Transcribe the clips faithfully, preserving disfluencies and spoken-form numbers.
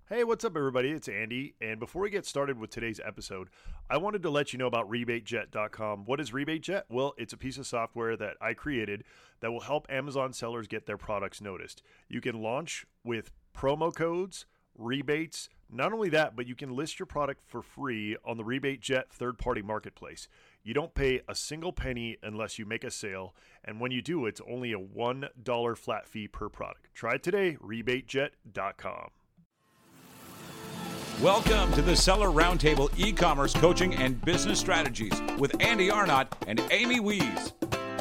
Hey, what's up, everybody? It's Andy. And before we get started with today's episode, I wanted to let you know about rebate jet dot com. What is RebateJet? Well, it's a piece of software that I created that will help Amazon sellers get their products noticed. You can launch with promo codes, rebates. Not only that, but you can list your product for free on the RebateJet third-party marketplace. You don't pay a single penny unless you make a sale, and when you do, it's only a one dollar flat fee per product. Try it today, rebate jet dot com. Welcome to the Seller Roundtable e-commerce coaching and business strategies with Andy Arnott and Amy Wees.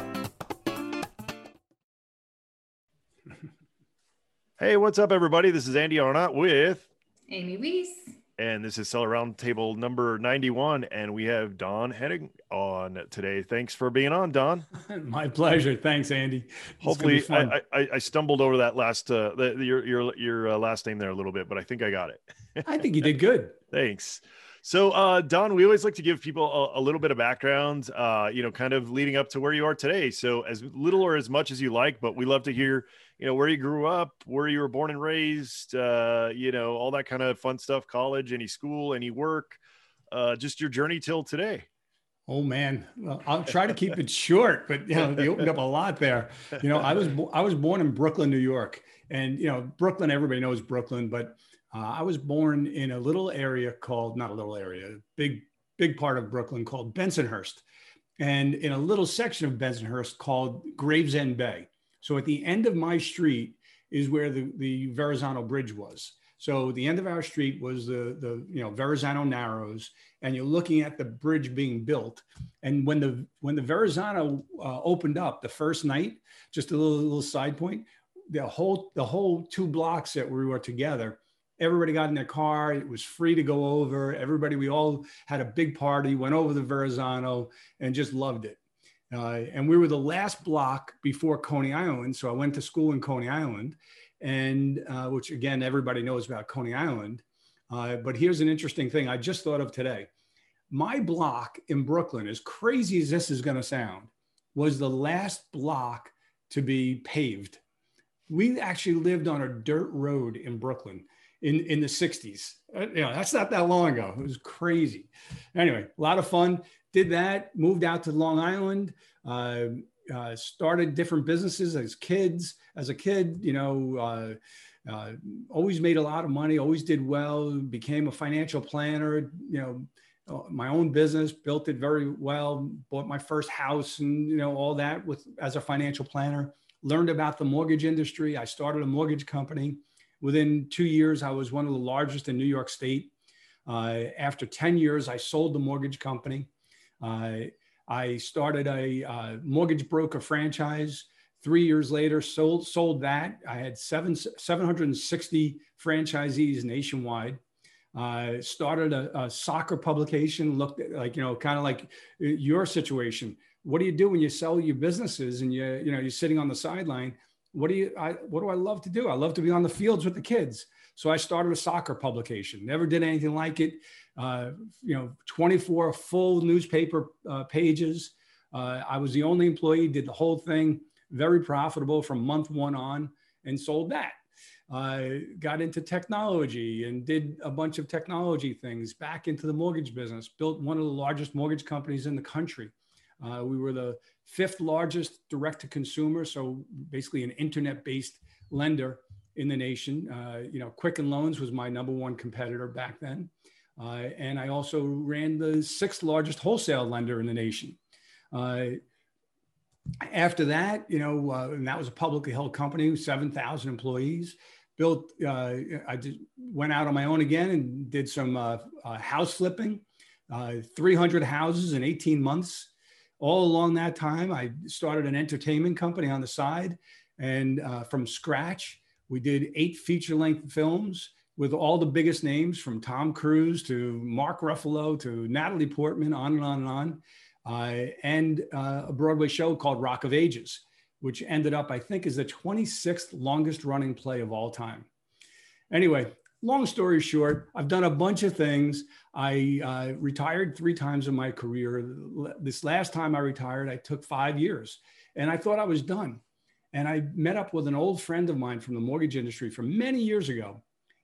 Hey, what's up, everybody? This is Andy Arnott with Amy Wees. And this is Seller Roundtable number ninety-one, and we have Don Henning on today. Thanks for being on, Don. My pleasure. Thanks, Andy. It's Hopefully, I, I, I stumbled over that last uh, the, your your your uh, last name there a little bit, but I think I got it. I think you did good. Thanks. So, uh, Don, we always like to give people a, a little bit of background, uh, you know, kind of leading up to where you are today. So, as little or as much as you like, but we love to hear, you know, where you grew up, where you were born and raised, uh, you know, all that kind of fun stuff, college, any school, any work, uh, just your journey till today. Oh man, well, I'll try to keep it short, but you know, they opened up a lot there. You know, I was I was born in Brooklyn, New York, and you know, Brooklyn, everybody knows Brooklyn, but uh, I was born in a little area called, not a little area, big big part of Brooklyn called Bensonhurst, and in a little section of Bensonhurst called Gravesend Bay. So at the end of my street is where the, the Verrazano Bridge was. So the end of our street was the, the you know, Verrazano Narrows, and you're looking at the bridge being built. And when the when the Verrazano uh, opened up the first night, just a little little side point, the whole the whole two blocks that we were together, everybody got in their car. It was free to go over. Everybody, we all had a big party, went over the Verrazano, and just loved it. Uh, and we were the last block before Coney Island. So I went to school in Coney Island, and uh, which again, everybody knows about Coney Island. Uh, but here's an interesting thing I just thought of today. My block in Brooklyn, as crazy as this is going to sound, was the last block to be paved. We actually lived on a dirt road in Brooklyn in, in the sixties. Uh, you know, that's not that long ago. It was crazy. Anyway, a lot of fun. Did that, moved out to Long Island, uh, uh, started different businesses as kids. As a kid, you know, uh, uh, always made a lot of money, always did well, became a financial planner, you know, my own business, built it very well, bought my first house and, you know, all that with as a financial planner, learned about the mortgage industry. I started a mortgage company. Within two years, I was one of the largest in New York State. Uh, after ten years, I sold the mortgage company. Uh, I started a uh, mortgage broker franchise. Three years later, sold sold that. I had seven seven hundred sixty franchisees nationwide. Uh, started a, a soccer publication. Looked at, like, you know, kind of like your situation. What do you do when you sell your businesses and you you know you're sitting on the sideline? What do you I what do I love to do? I love to be on the fields with the kids. So I started a soccer publication. Never did anything like it. Uh, you know, twenty-four full newspaper uh, pages. Uh, I was the only employee, did the whole thing, very profitable from month one on, and sold that. Uh, got into technology and did a bunch of technology things, back into the mortgage business, built one of the largest mortgage companies in the country. Uh, we were the fifth largest direct to consumer. So basically an internet-based lender in the nation. Uh, you know, Quicken Loans was my number one competitor back then. Uh, and I also ran the sixth largest wholesale lender in the nation. Uh, after that, you know, uh, and that was a publicly held company, seven thousand employees. Built, uh, I just went out on my own again and did some uh, uh, house flipping, uh, three hundred houses in eighteen months. All along that time, I started an entertainment company on the side, and uh, from scratch, we did eight feature-length films with all the biggest names, from Tom Cruise to Mark Ruffalo to Natalie Portman, on and on and on, uh, and uh, a Broadway show called Rock of Ages, which ended up, I think, is the twenty-sixth longest running play of all time. Anyway, long story short, I've done a bunch of things. I uh, retired three times in my career. This last time I retired, I took five years, and I thought I was done. And I met up with an old friend of mine from the mortgage industry from many years ago.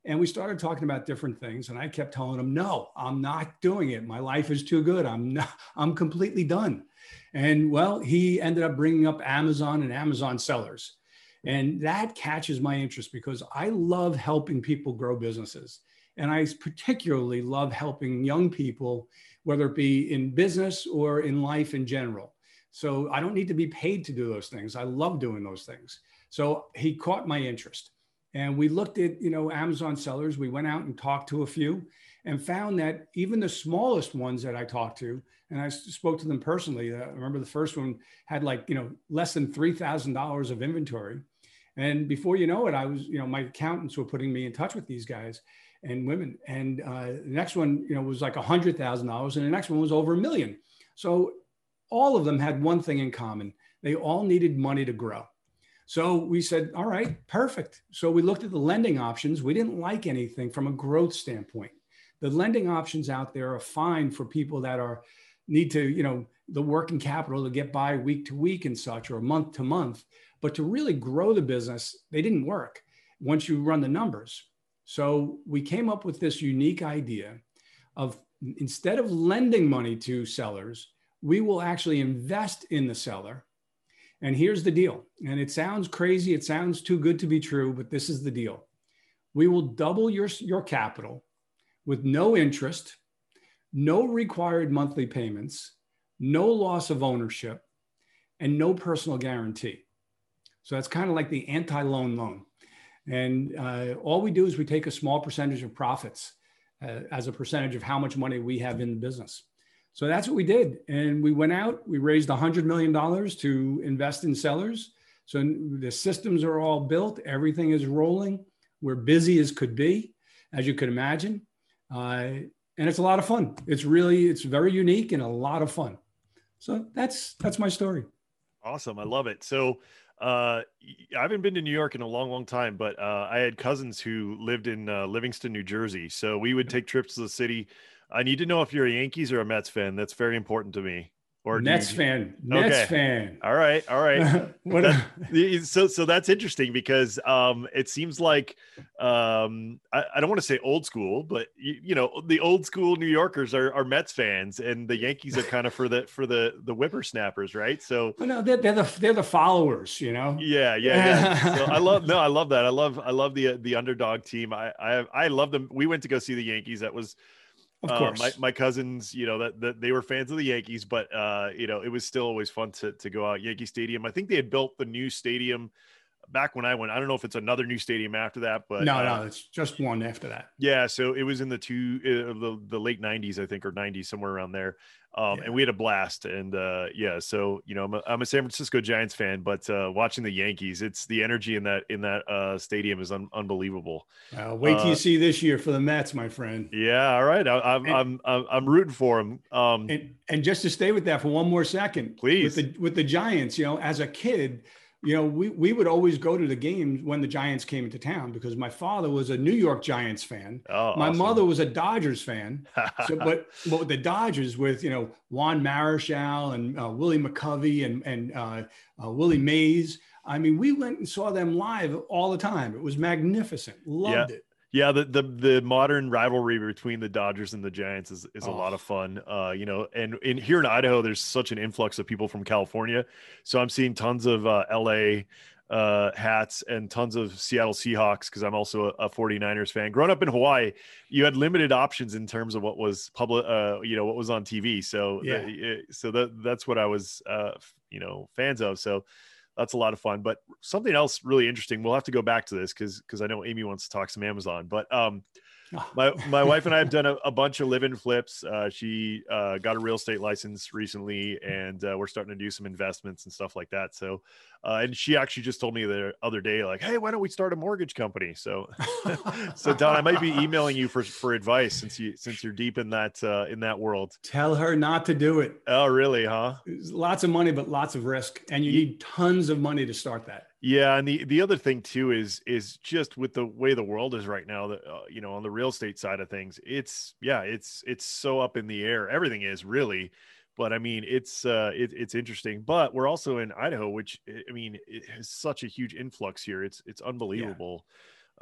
And we started talking about different things. And I kept telling him, no, I'm not doing it. My life is too good. I'm not, I'm completely done. And well, he ended up bringing up Amazon and Amazon sellers. And that catches my interest because I love helping people grow businesses. And I particularly love helping young people, whether it be in business or in life in general. So I don't need to be paid to do those things. I love doing those things. So he caught my interest. And we looked at, you know, Amazon sellers. We went out and talked to a few and found that even the smallest ones that I talked to, and I spoke to them personally. Uh, I remember the first one had like, you know, less than three thousand dollars of inventory. And before you know it, I was, you know, my accountants were putting me in touch with these guys and women. And uh, the next one, you know, was like one hundred thousand dollars. And the next one was over a million. So all of them had one thing in common. They all needed money to grow. So we said, all right, perfect. So we looked at the lending options. We didn't like anything from a growth standpoint. The lending options out there are fine for people that are need to, you know, the working capital to get by week to week and such, or month to month. But to really grow the business, they didn't work once you run the numbers. So we came up with this unique idea of, instead of lending money to sellers, we will actually invest in the seller. And here's the deal. And it sounds crazy. It sounds too good to be true, but this is the deal. We will double your, your capital with no interest, no required monthly payments, no loss of ownership, and no personal guarantee. So that's kind of like the anti-loan loan. And uh, all we do is we take a small percentage of profits uh, as a percentage of how much money we have in the business. So that's what we did. And we went out, we raised one hundred million dollars to invest in sellers. So the systems are all built. Everything is rolling. We're busy as could be, as you could imagine. Uh, and it's a lot of fun. It's really, it's very unique and a lot of fun. So that's, that's my story. Awesome. I love it. So uh, I haven't been to New York in a long, long time, but uh, I had cousins who lived in uh, Livingston, New Jersey. So we would take trips to the city. I need to know if you're a Yankees or a Mets fan. That's very important to me. Or Mets you... fan. Mets okay. fan. All right. All right. what that, so so that's interesting because um, it seems like um, I, I don't want to say old school, but you, you know, the old school New Yorkers are, are Mets fans, and the Yankees are kind of for the for the the whippersnappers, right? So well, no, they're, they're the they're the followers, you know. Yeah, yeah, yeah. So I love no, I love that. I love I love the the underdog team. I I I love them. We went to go see the Yankees. That was. Of course, uh, my, my cousins, you know, that, that they were fans of the Yankees, but uh, you know, it was still always fun to to go out Yankee Stadium. I think they had built the new stadium back when I went. I don't know if it's another new stadium after that, but no, uh, no, it's just one after that. Yeah, so it was in the two uh, the the late nineties, I think, or nineties, somewhere around there. Um, Yeah. And we had a blast. And uh, yeah, so you know, I'm a, I'm a San Francisco Giants fan, but uh, watching the Yankees, it's the energy in that in that uh, stadium is un- unbelievable. Uh, wait till Uh, you see this year for the Mets, my friend. Yeah, all right. I, I'm And- I'm I'm I'm rooting for them. Um, And and just to stay with that for one more second, Please. with the with the Giants, you know, as a kid, you know, we we would always go to the games when the Giants came into town because my father was a New York Giants fan. Oh, my awesome. mother was a Dodgers fan. So, but but with the Dodgers, with you know Juan Marichal and uh, Willie McCovey and and uh, uh, Willie Mays. I mean, we went and saw them live all the time. It was magnificent. Loved Yeah. it. Yeah, the, the the modern rivalry between the Dodgers and the Giants is, is a Oh. lot of fun. Uh, you know, and in here in Idaho, there's such an influx of people from California. So I'm seeing tons of uh, L A uh, hats and tons of Seattle Seahawks because I'm also a, a 49ers fan. Growing up in Hawaii, you had limited options in terms of what was public, uh, you know, what was on T V. So Yeah. the, so that that's what I was, uh, you know, fans of. So. That's a lot of fun, but something else really interesting. We'll have to go back to this because because I know Amy wants to talk some Amazon. But um, my my wife and I have done a, a bunch of live-in flips. Uh, she uh, got a real estate license recently, and uh, we're starting to do some investments and stuff like that. So, uh, and she actually just told me the other day, like, "Hey, why don't we start a mortgage company?" So, so Don, I might be emailing you for for advice since you since you're deep in that uh, in that world. Tell her not to do it. Oh, really? Huh? It's lots of money, but lots of risk, and you Ye- need tons of money to start that. Yeah, and the the other thing too is is just with the way the world is right now, that uh, you know, on the real estate side of things, it's yeah, it's it's so up in the air. Everything is really, but I mean, it's uh, it, it's interesting. But we're also in Idaho, which I mean, it has such a huge influx here. It's it's unbelievable.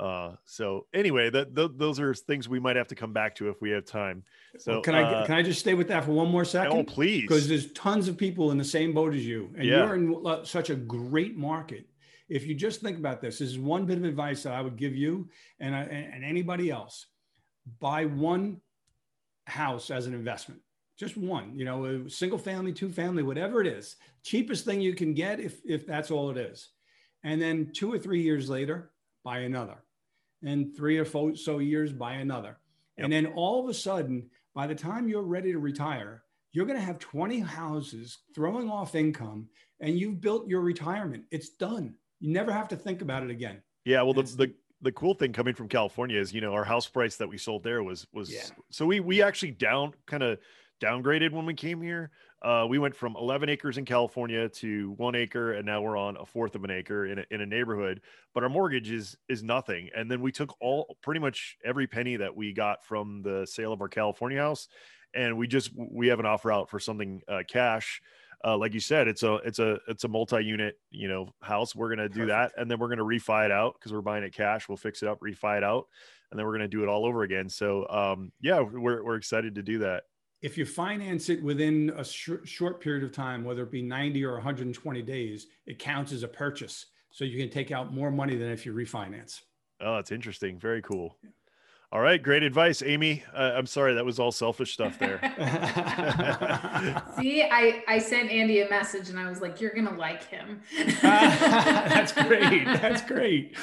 Uh, so anyway, that th- those are things we might have to come back to if we have time. So well, can I uh, can I just stay with that for one more second? Oh, please. Because there's tons of people in the same boat as you, and Yeah. you're in such a great market. If you just think about this, this is one bit of advice that I would give you and I, and anybody else: buy one house as an investment, just one. You know, a single family, two family, whatever it is, cheapest thing you can get if if that's all it is, and then two or three years later, buy another. And three or four so years, buy another. Yep. And then all of a sudden, by the time you're ready to retire, you're going to have twenty houses throwing off income and you've built your retirement. It's done. You never have to think about it again. Yeah. Well, the, the, the cool thing coming from California is, you know, our house price that we sold there was, was, yeah. so we, we actually down kind of downgraded when we came here. Uh, we went from eleven acres in California to one acre, and now we're on a fourth of an acre in a, in a neighborhood. But our mortgage is is nothing. And then we took all pretty much every penny that we got from the sale of our California house, and we just we have an offer out for something uh, cash. Uh, like you said, it's a it's a it's a multi-unit you know house. We're gonna do Perfect. that, and then we're gonna refi it out because we're buying it cash. We'll fix it up, refi it out, and then we're gonna do it all over again. So um, yeah, we're we're excited to do that. If you finance it within a sh- short period of time, whether it be ninety or one hundred twenty days, it counts as a purchase. So you can take out more money than if you refinance. Oh, that's interesting. Very cool. Yeah. All right. Great advice, Amy. Uh, I'm sorry. That was all selfish stuff there. See, I, I sent Andy a message and I was like, you're going to like him. That's great. That's great.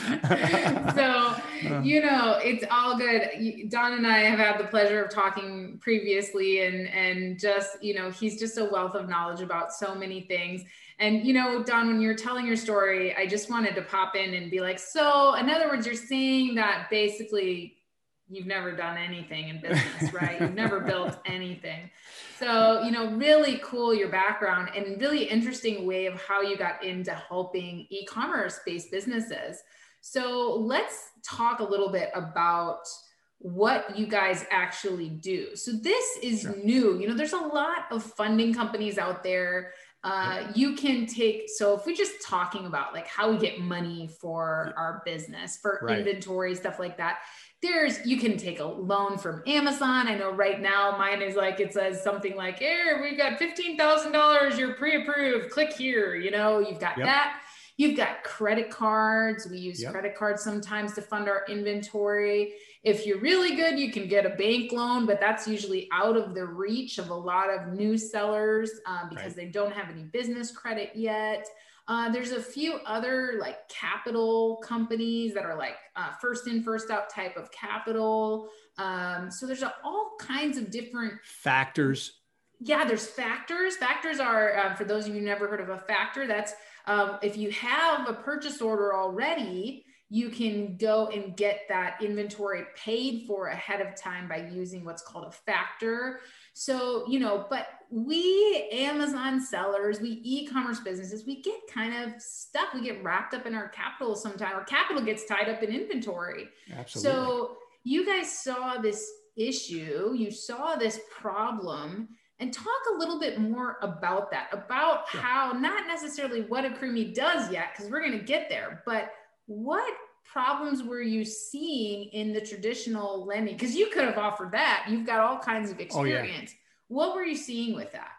So, you know, it's all good. Don and I have had the pleasure of talking previously and, and just, you know, he's just a wealth of knowledge about so many things. And, you know, Don, when you're telling your story, I just wanted to pop in and be like, so in other words, you're saying that basically you've never done anything in business, right? You've never built anything. So, you know, really cool, your background, and really interesting way of how you got into helping e-commerce based businesses. So let's talk a little bit about what you guys actually do. So this is sure. new. You know, there's a lot of funding companies out there. Uh, you can take, so if we're just talking about like how we get money for our business, for right. inventory, stuff like that, there's, you can take a loan from Amazon. I know right now mine is like, it says something like, here, we've got fifteen thousand dollars, you're pre-approved, click here, you know, you've got yep. that. You've got credit cards. We use yep. credit cards sometimes to fund our inventory. If you're really good, you can get a bank loan, but that's usually out of the reach of a lot of new sellers um, because right. they don't have any business credit yet. Uh, there's a few other like capital companies that are like uh, first in, first out type of capital. Um, so there's a, all kinds of different factors. Yeah, there's factors. Factors are, uh, for those of you who never heard of a factor, that's um, if you have a purchase order already, you can go and get that inventory paid for ahead of time by using what's called a factor. So, you know, but we Amazon sellers, we e-commerce businesses, we get kind of stuck. We get wrapped up in our capital sometimes. Our capital gets tied up in inventory. Absolutely. So you guys saw this issue, you saw this problem, and talk a little bit more about that, about sure. how, not necessarily what AccrueMe does yet, because we're going to get there, but what problems were you seeing in the traditional lending? Because you could have offered that. You've got all kinds of experience. Oh, yeah. What were you seeing with that?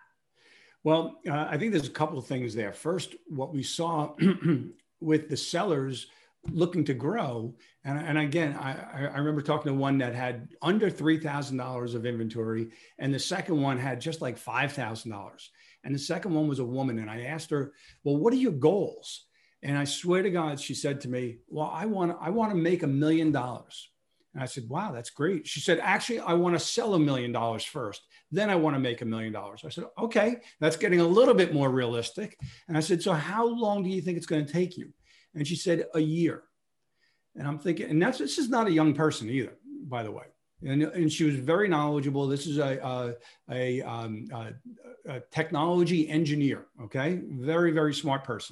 Well, uh, I think there's a couple of things there. First, what we saw with the sellers looking to grow. And, and again, I, I remember talking to one that had under three thousand dollars of inventory. And the second one had just like five thousand dollars. And the second one was a woman. And I asked her, well, what are your goals? And I swear to God, she said to me, well, I want, I want to make a million dollars. And I said, wow, that's great. She said, actually, I want to sell a million dollars first. Then I want to make a million dollars. I said, okay, that's getting a little bit more realistic. And I said, so how long do you think it's going to take you? And she said, a year. And I'm thinking, and that's, this is not a young person either, by the way. And, and she was very knowledgeable. This is a, a, a, um, a, a technology engineer. Okay. Very, very smart person.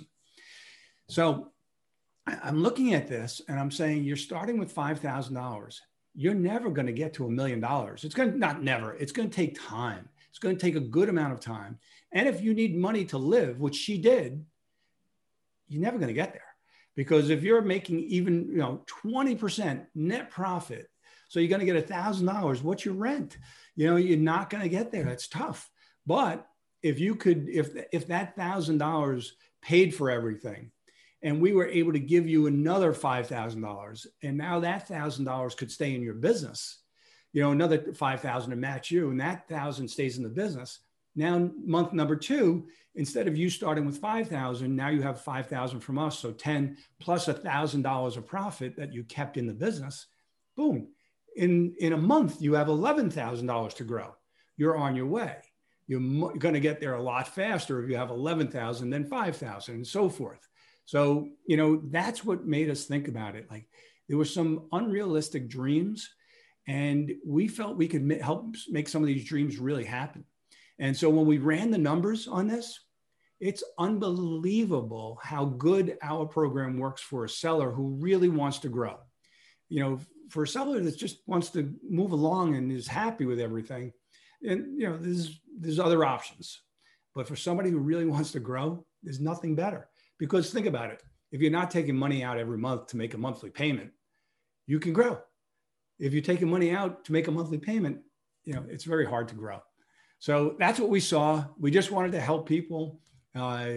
So I'm looking at this and I'm saying, you're starting with five thousand dollars. You're never going to get to a million dollars. It's going to, not never, it's going to take time. It's going to take a good amount of time. And if you need money to live, which she did, you're never going to get there because if you're making even, you know, twenty percent net profit, so you're going to get a thousand dollars, what's your rent? You know, you're not going to get there. That's tough. But if you could, if, if that thousand dollars paid for everything, and we were able to give you another five thousand dollars, and now that thousand dollars could stay in your business, you know, another five thousand to match you, and that thousand stays in the business. Now, month number two, instead of you starting with five thousand, now you have five thousand from us. So ten plus a thousand dollars of profit that you kept in the business. Boom. In, in a month, you have eleven thousand dollars to grow. You're on your way. You're mo- going to get there a lot faster if you have eleven thousand than five thousand and so forth. So, you know, that's what made us think about it. Like there were some unrealistic dreams, and we felt we could ma- help make some of these dreams really happen. And so when we ran the numbers on this, it's unbelievable how good our program works for a seller who really wants to grow. You know, for a seller that just wants to move along and is happy with everything, and, you know, there's, there's other options. But for somebody who really wants to grow, there's nothing better. Because think about it. If you're not taking money out every month to make a monthly payment, you can grow. If you're taking money out to make a monthly payment, you know, it's very hard to grow. So that's what we saw. We just wanted to help people. Uh,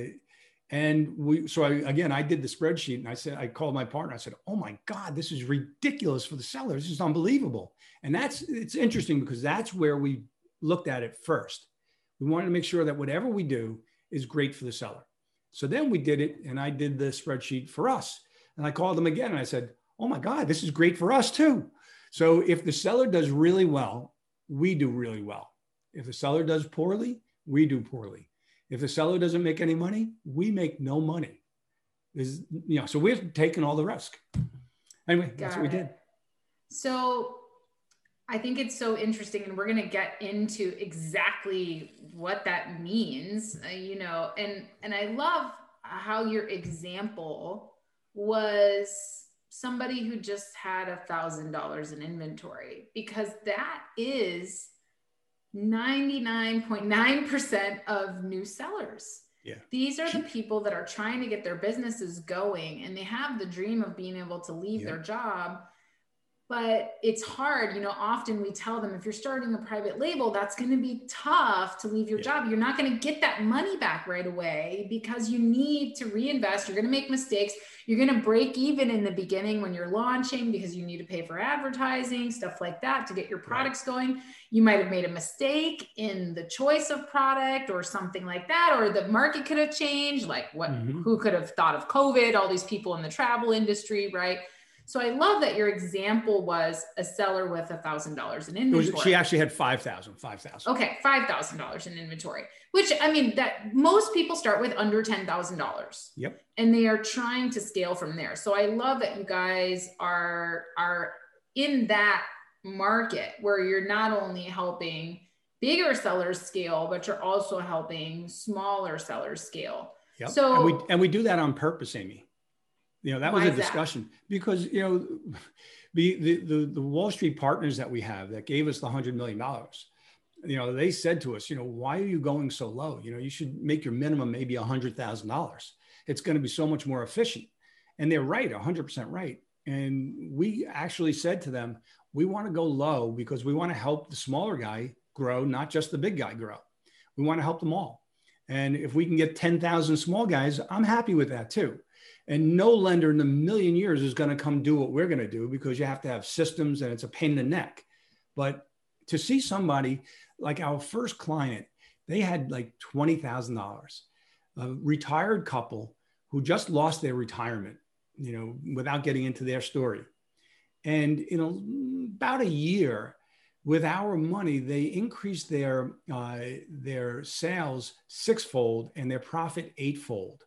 and we, so I, again, I did the spreadsheet, and I said, I called my partner. I said, oh my God, this is ridiculous for the seller. This is unbelievable. And that's, it's interesting because that's where we looked at it first. We wanted to make sure that whatever we do is great for the seller. So then we did it, and I did the spreadsheet for us. And I called them again, and I said, oh my God, this is great for us too. So if the seller does really well, we do really well. If the seller does poorly, we do poorly. If the seller doesn't make any money, we make no money. Is, you know, so we've taken all the risk. Anyway, Got that's what we did. So I think it's so interesting, and we're going to get into exactly what that means, uh, you know, and, and I love how your example was somebody who just had a thousand dollars in inventory, because that is ninety-nine point nine percent of new sellers. Yeah. These are the people that are trying to get their businesses going, and they have the dream of being able to leave yeah. their job. But it's hard, you know, often we tell them, if you're starting a private label, that's going to be tough to leave your yeah. job. You're not going to get that money back right away because you need to reinvest. You're going to make mistakes. You're going to break even in the beginning when you're launching because you need to pay for advertising, stuff like that to get your products right. going. You might have made a mistake in the choice of product or something like that, or the market could have changed. Like what, mm-hmm. who could have thought of COVID, all these people in the travel industry, right? So I love that your example was a seller with a thousand dollars in inventory. Was, she actually had five thousand, five thousand. Okay. five thousand dollars in inventory, which I mean, that most people start with under ten thousand dollars. Yep. And they are trying to scale from there. So I love that you guys are, are in that market where you're not only helping bigger sellers scale, but you're also helping smaller sellers scale. Yep. So, and we, and we do that on purpose, Amy. You know, that was a discussion that? because, you know, the, the, the, the Wall Street partners that we have that gave us the hundred million dollars, you know, they said to us, you know, why are you going so low? You know, you should make your minimum maybe a hundred thousand dollars. It's going to be so much more efficient. And they're right, a hundred percent right. And we actually said to them, we want to go low because we want to help the smaller guy grow, not just the big guy grow. We want to help them all. And if we can get ten thousand small guys, I'm happy with that too. And no lender in a million years is going to come do what we're going to do because you have to have systems and it's a pain in the neck. But to see somebody like our first client, they had like twenty thousand dollars, a retired couple who just lost their retirement, you know, without getting into their story. And in a, about a year with our money, they increased their, uh, their sales sixfold and their profit eightfold.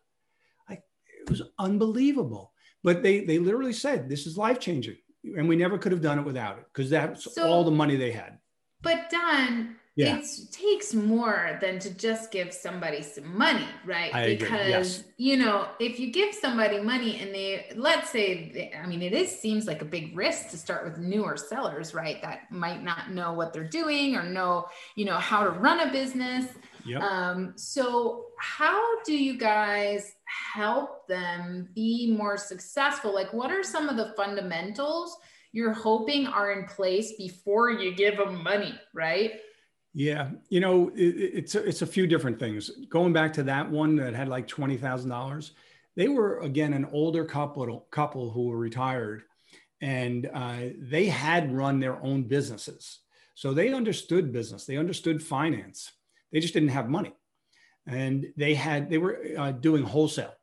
It was unbelievable, but they, they literally said, this is life-changing. And we never could have done it without it because that's so, all the money they had. But Don, yeah. it takes more than to just give somebody some money, right? I because, agree. Yes. you know, if you give somebody money and they, let's say, they, I mean, it is seems like a big risk to start with newer sellers, right? That might not know what they're doing or know, you know, how to run a business. Yep. Um, so how do you guys help them be more successful? Like, what are some of the fundamentals you're hoping are in place before you give them money, right? Yeah, you know, it, it's a, it's a few different things. Going back to that one that had like twenty thousand dollars, they were, again, an older couple couple who were retired, and uh, they had run their own businesses. So they understood business, they understood finance. They just didn't have money, and they had they were uh, doing wholesale.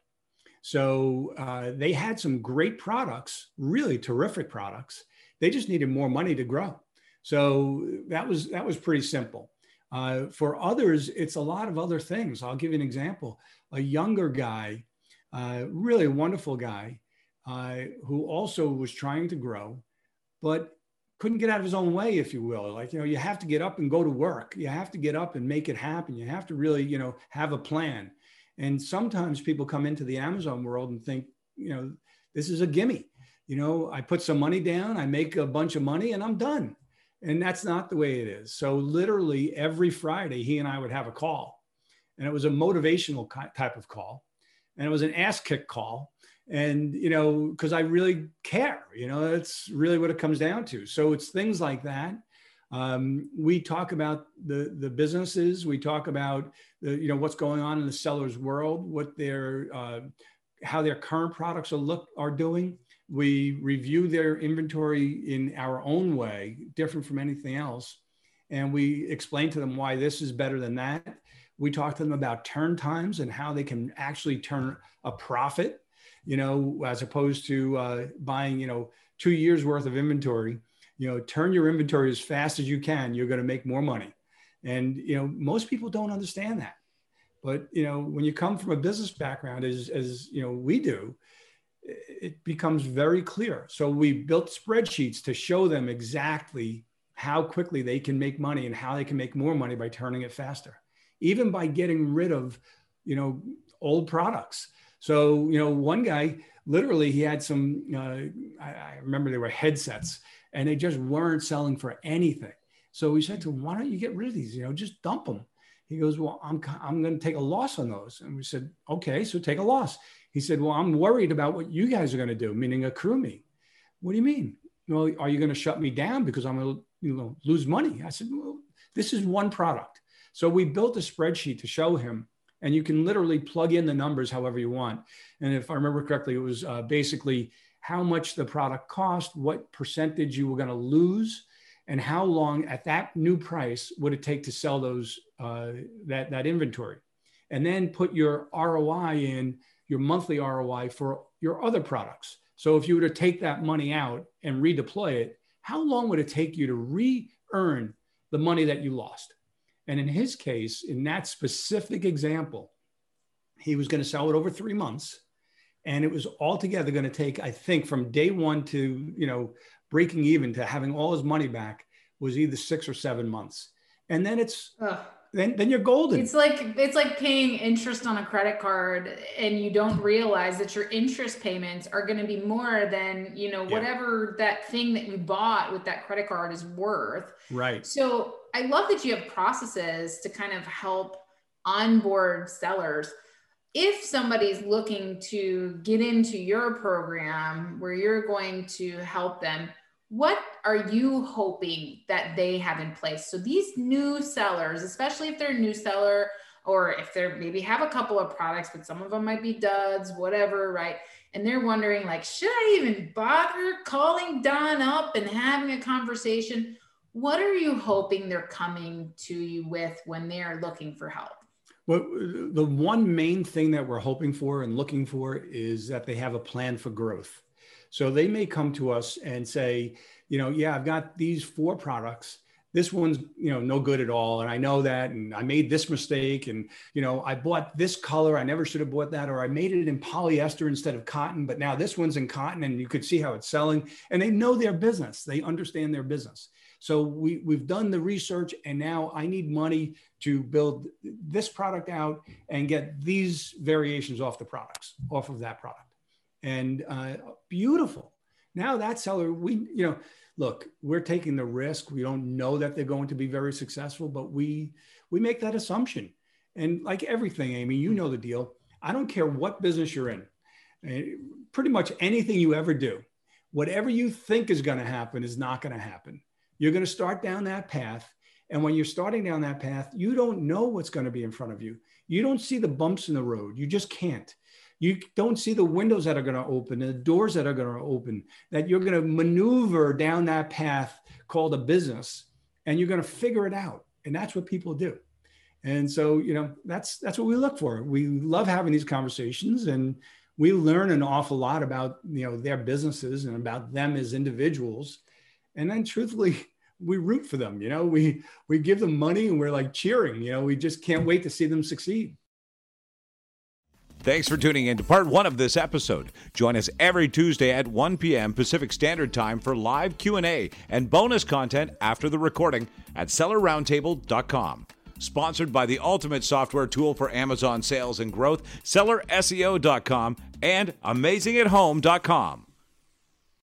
So uh, they had some great products, really terrific products. They just needed more money to grow. So that was that was pretty simple. Uh, for others, it's a lot of other things. I'll give you an example. A younger guy, uh, really wonderful guy, uh, who also was trying to grow, but couldn't get out of his own way, if you will. Like, you know, you have to get up and go to work. You have to get up and make it happen. You have to really, you know, have a plan. And sometimes people come into the Amazon world and think, you know, this is a gimme. You know, I put some money down, I make a bunch of money, and I'm done. And that's not the way it is. So literally every Friday, he and I would have a call, and it was a motivational type of call, and it was an ass kick call. And, you know, because I really care, you know, that's really what it comes down to. So it's things like that. Um, we talk about the, the businesses, we talk about the, you know, what's going on in the seller's world, what their, uh, how their current products are look are doing. We review their inventory in our own way, different from anything else. And we explain to them why this is better than that. We talk to them about turn times and how they can actually turn a profit, you know, as opposed to uh, buying, you know, two years worth of inventory. You know, turn your inventory as fast as you can. You're going to make more money. And, you know, most people don't understand that. But, you know, when you come from a business background, as, as you know, we do, it becomes very clear. So we built spreadsheets to show them exactly how quickly they can make money and how they can make more money by turning it faster, even by getting rid of, you know, old products. So, you know, one guy, literally, he had some, uh, I, I remember there were headsets, and they just weren't selling for anything. So we said to him, why don't you get rid of these? You know, just dump them. He goes, well, I'm, I'm going to take a loss on those. And we said, okay, so take a loss. He said, well, I'm worried about what you guys are going to do, meaning accrue me. What do you mean? Well, are you going to shut me down because I'm going to, you know, lose money? I said, well, this is one product. So we built a spreadsheet to show him, and you can literally plug in the numbers however you want. And if I remember correctly, it was uh, basically how much the product cost, what percentage you were going to lose, and how long at that new price would it take to sell those uh, that, that inventory. And then put your R O I in, your monthly R O I for your other products. So if you were to take that money out and redeploy it, how long would it take you to re-earn the money that you lost? And in his case, in that specific example, he was going to sell it over three months. And it was altogether going to take, I think, from day one to, you know, breaking even to having all his money back was either six or seven months. And then it's, Ugh. then then you're golden. It's like, it's like paying interest on a credit card, and you don't realize that your interest payments are going to be more than, you know, whatever yeah. that thing that you bought with that credit card is worth. Right. So I love that you have processes to kind of help onboard sellers. If somebody's looking to get into your program where you're going to help them, what are you hoping that they have in place? So these new sellers, especially if they're a new seller, or if they're maybe have a couple of products, but some of them might be duds, whatever, right? And they're wondering, like, should I even bother calling Don up and having a conversation? What are you hoping they're coming to you with when they're looking for help? Well, the one main thing that we're hoping for and looking for is that they have a plan for growth. So they may come to us and say, you know, yeah, I've got these four products. This one's, you know, no good at all. And I know that, and I made this mistake. And, you know, I bought this color. I never should have bought that. Or I made it in polyester instead of cotton, but now this one's in cotton, and you could see how it's selling. And they know their business. They understand their business. So we, we've done the research, and now I need money to build this product out and get these variations off the products, off of that product. And uh, beautiful. Now that seller, we, you know, look, we're taking the risk. We don't know that they're going to be very successful, but we, we make that assumption. And like everything, Amy, you know the deal. I don't care what business you're in. Pretty much anything you ever do, whatever you think is going to happen is not going to happen. You're going to start down that path. And when you're starting down that path, you don't know what's going to be in front of you. You don't see the bumps in the road. You just can't. You don't see the windows that are going to open, the doors that are going to open, that you're going to maneuver down that path called a business, and you're going to figure it out. And that's what people do. And so, you know, that's that's what we look for. We love having these conversations, and we learn an awful lot about, you know, their businesses and about them as individuals. And then truthfully, we root for them. You know, we we give them money and we're like cheering. You know, we just can't wait to see them succeed. Thanks for tuning in to part one of this episode. Join us every Tuesday at one p.m. Pacific Standard Time for live Q and A and bonus content after the recording at seller roundtable dot com. Sponsored by the ultimate software tool for Amazon sales and growth, seller S E O dot com and amazing at home dot com.